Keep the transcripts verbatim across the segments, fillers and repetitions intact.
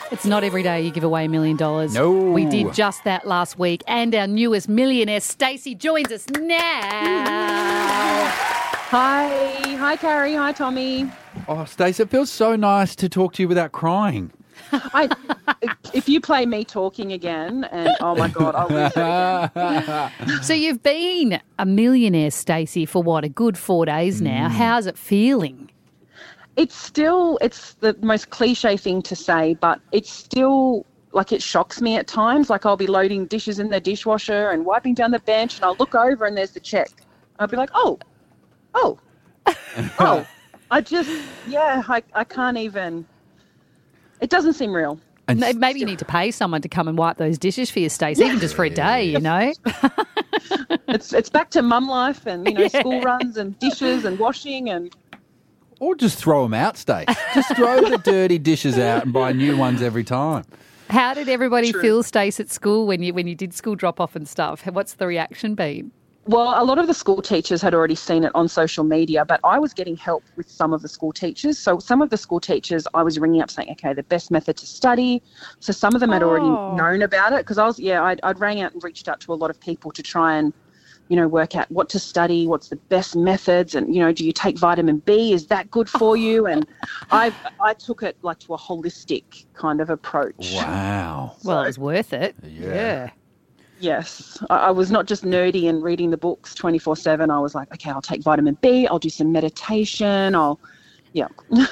It's not every day you give away a million dollars. No. We did just that last week. And our newest millionaire, Stacey, joins us now. Hi. Hi, Carrie. Hi, Tommy. Oh, Stacey, it feels so nice to talk to you without crying. I, if you play me talking again, and oh my God, I'll lose it again. So you've been a millionaire, Stacey, for what, a good four days now. Mm. How's it feeling? It's still, it's the most cliche thing to say, but it's still, like, it shocks me at times. Like, I'll be loading dishes in the dishwasher and wiping down the bench, and I'll look over and there's the check. I'll be like, oh, oh, oh. I just, yeah, I, I can't even, it doesn't seem real. And maybe you need to pay someone to come and wipe those dishes for you, Stacey, even just for a day, you know. it's it's back to mum life and, you know, yeah. school runs and dishes and washing and... Or just throw them out, Stace. Just throw the dirty dishes out and buy new ones every time. How did everybody True. feel, Stace, at school when you when you did school drop-off and stuff? What's the reaction been? Well, a lot of the school teachers had already seen it on social media, but I was getting help with some of the school teachers. So some of the school teachers I was ringing up saying, okay, the best method to study. So some of them had oh. already known about it because I was, yeah, I'd, I'd rang out and reached out to a lot of people to try and, you know, work out what to study, what's the best methods, and, you know, do you take vitamin B? Is that good for you? And I I took it like to a holistic kind of approach. Wow. So, well, it was worth it. Yeah. yeah. Yes. I, I was not just nerdy and reading the books twenty-four seven. I was like, okay, I'll take vitamin B. I'll do some meditation. I'll, yeah.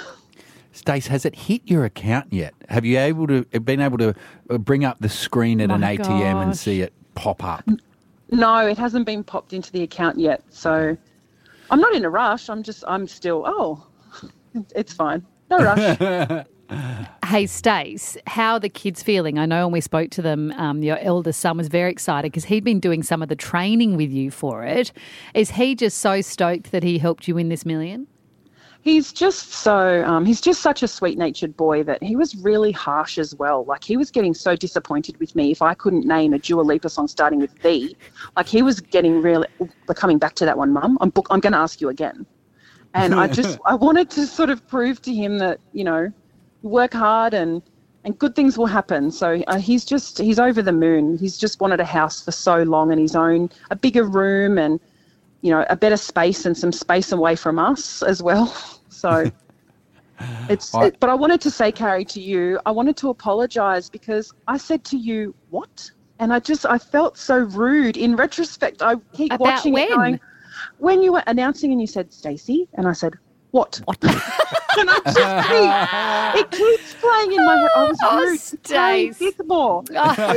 Stace, has it hit your account yet? Have you able to been able to bring up the screen at My an A T M gosh. and see it pop up? No, it hasn't been popped into the account yet. So I'm not in a rush. I'm just, I'm still, oh, it's fine. No rush. Hey, Stace, how are the kids feeling? I know when we spoke to them, um, your eldest son was very excited because he'd been doing some of the training with you for it. Is he just so stoked that he helped you win this million? He's just so, um, he's just such a sweet-natured boy that he was really harsh as well. Like, he was getting so disappointed with me if I couldn't name a Dua Lipa song starting with B. Like, he was getting really, we're coming back to that one, Mum. I'm, book, I'm going to ask you again. And I just, I wanted to sort of prove to him that, you know, work hard and, and good things will happen. So uh, he's just, he's over the moon. He's just wanted a house for so long and his own, a bigger room and, you know, a better space and some space away from us as well. So it's, I, it, but I wanted to say, Carrie, to you, I wanted to apologise because I said to you, what? And I just, I felt so rude. In retrospect, I keep About watching when? it going, when you were announcing and you said, Stacey, and I said, what? What? And I just keep, it keeps playing in my head. I was Oh, rude. Stace. Dithmore.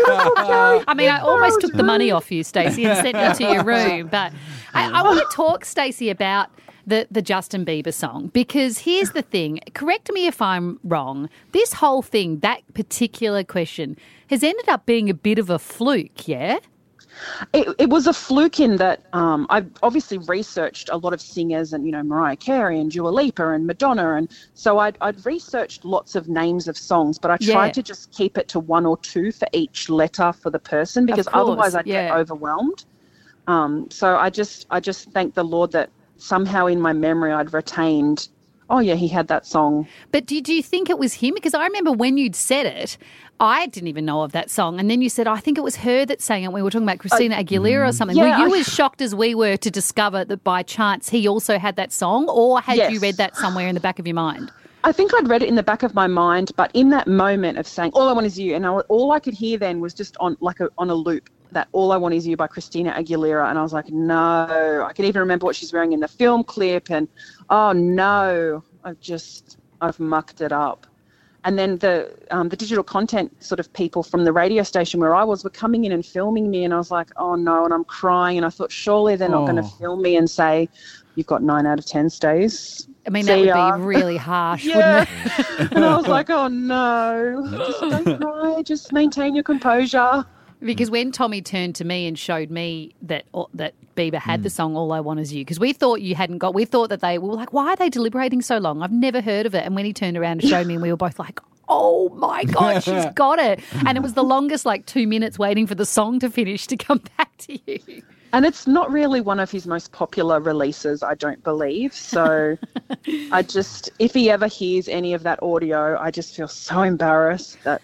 I mean, I almost took the money off you, Stacey, and sent you to your room. But I, I want to talk, Stacey, about the, the Justin Bieber song because here's the thing. Correct me if I'm wrong. This whole thing, that particular question, has ended up being a bit of a fluke, yeah? It, it was a fluke in that um, I've obviously researched a lot of singers and, you know, Mariah Carey and Dua Lipa and Madonna. And so I'd, I'd researched lots of names of songs, but I tried Yeah. to just keep it to one or two for each letter for the person because Of course, otherwise I'd yeah. get overwhelmed. Um, so I just I just thank the Lord that somehow in my memory I'd retained, oh, yeah, he had that song. But did you think it was him? Because I remember when you'd said it, I didn't even know of that song. And then you said, oh, I think it was her that sang it. We were talking about Christina Aguilera or something. yeah, were you I- as shocked as we were to discover that by chance he also had that song? Or had Yes. you read that somewhere in the back of your mind? I think I'd read it in the back of my mind, but in that moment of saying, all I want is you, and I, all I could hear then was just on like a, on a loop, that All I Want Is You by Christina Aguilera. And I was like, no, I can even remember what she's wearing in the film clip. And, oh, no, I've just, I've mucked it up. And then the um, the digital content sort of people from the radio station where I was were coming in and filming me. And I was like, oh, no, and I'm crying. And I thought, surely they're not Oh. going to film me and say, you've got nine out of ten stays. I mean, See that would ya. be really harsh, Yeah. wouldn't it? And I was like, oh, no, just don't cry, just maintain your composure. Because when Tommy turned to me and showed me that that Bieber had the song All I Want Is You, because we thought you hadn't got, we thought that they we were like, why are they deliberating so long? I've never heard of it. And when he turned around and showed me, and we were both like, oh my God, she's got it. And it was the longest, like two minutes waiting for the song to finish to come back to you. And it's not really one of his most popular releases, I don't believe. So I just, if he ever hears any of that audio, I just feel so embarrassed that.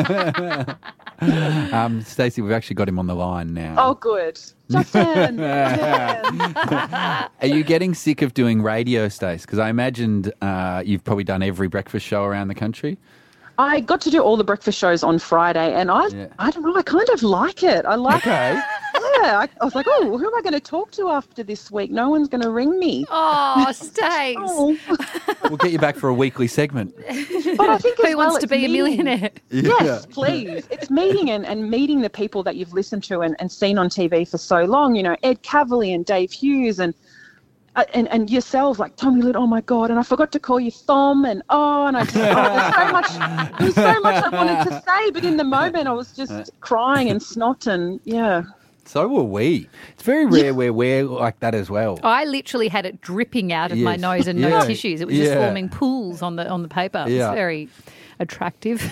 Oh, um, Stacey, we've actually got him on the line now. oh good. Justin. Justin. Are you getting sick of doing radio, Stace? Because I imagined uh, you've probably done every breakfast show around the country. I got to do all the breakfast shows on Friday, and I, Yeah. I don't know, I kind of like it. I like Okay. Yeah, I, I was like, oh, who am I going to talk to after this week? No one's going to ring me. Oh, Stace. Oh. We'll get you back for a weekly segment. But I think as Who well, wants to it's be a meeting- millionaire? Yes, please. It's meeting and, and meeting the people that you've listened to and, and seen on T V for so long. You know, Ed Cavalier and Dave Hughes and uh, and, and yourselves, like Tommy Litt. Oh my God! And I forgot to call you Thom. And oh, and I just oh, there's so much. There was so much I wanted to say, but in the moment I was just crying and snot and yeah. So were we. It's very rare where we're like that as well. I literally had it dripping out of my Yes. nose and Yeah. no tissues. It was just Yeah. forming pools on the on the paper. It Yeah. was very attractive.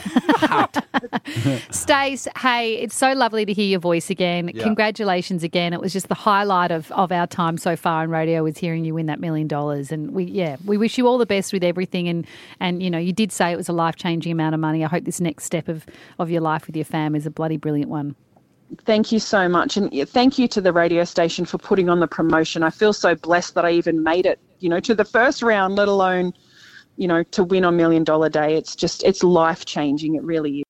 Stace, hey, it's so lovely to hear your voice again. Yeah. Congratulations again. It was just the highlight of, of our time so far in radio was hearing you win that million dollars. And we yeah, we wish you all the best with everything and, and you know, you did say it was a life changing amount of money. I hope this next step of, of your life with your fam is a bloody brilliant one. Thank you so much. And yeah, thank you to the radio station for putting on the promotion. I feel so blessed that I even made it, you know, to the first round, let alone, you know, to win on Million Dollar Day. It's just, it's life changing. It really is.